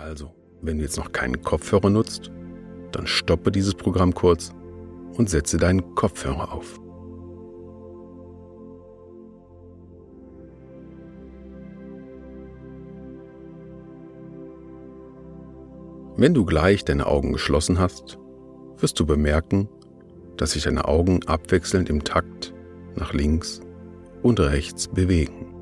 Also, wenn du jetzt noch keinen Kopfhörer nutzt, dann stoppe dieses Programm kurz und setze deinen Kopfhörer auf. Wenn du gleich deine Augen geschlossen hast, wirst du bemerken, dass sich deine Augen abwechselnd im Takt nach links und rechts bewegen.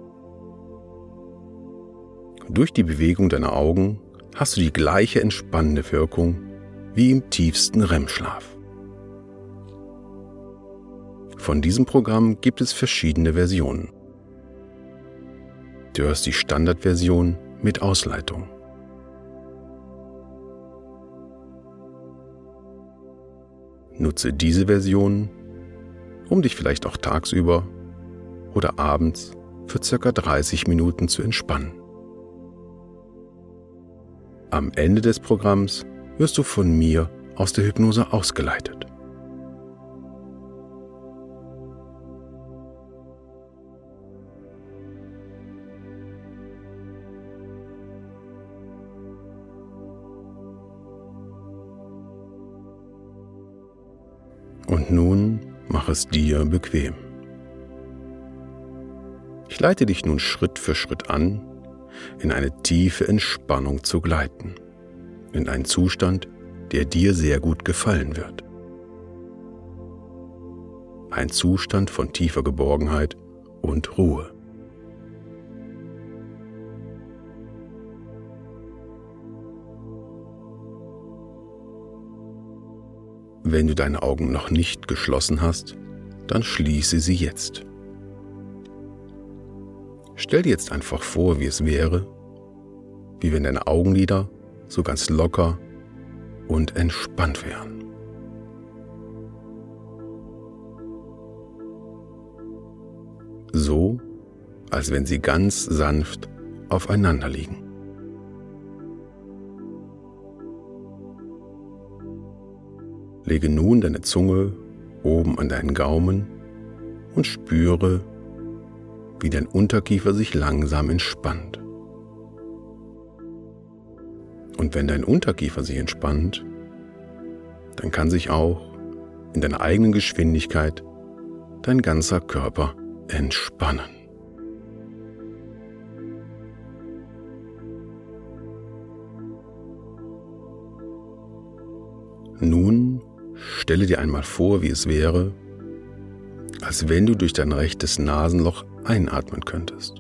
Durch die Bewegung deiner Augen hast du die gleiche entspannende Wirkung wie im tiefsten REM-Schlaf. Von diesem Programm gibt es verschiedene Versionen. Du hörst die Standardversion mit Ausleitung. Nutze diese Version, um dich vielleicht auch tagsüber oder abends für ca. 30 Minuten zu entspannen. Am Ende des Programms wirst du von mir aus der Hypnose ausgeleitet. Und nun mach es dir bequem. Ich leite dich nun Schritt für Schritt an, in eine tiefe Entspannung zu gleiten, in einen Zustand, der dir sehr gut gefallen wird. Ein Zustand von tiefer Geborgenheit und Ruhe. Wenn du deine Augen noch nicht geschlossen hast, dann schließe sie jetzt. Stell dir jetzt einfach vor, wie es wäre, wie wenn deine Augenlider so ganz locker und entspannt wären. So, als wenn sie ganz sanft aufeinander liegen. Lege nun deine Zunge oben an deinen Gaumen und spüre, wie dein Unterkiefer sich langsam entspannt. Und wenn dein Unterkiefer sich entspannt, dann kann sich auch in deiner eigenen Geschwindigkeit dein ganzer Körper entspannen. Nun stelle dir einmal vor, wie es wäre, als wenn du durch dein rechtes Nasenloch einatmen könntest.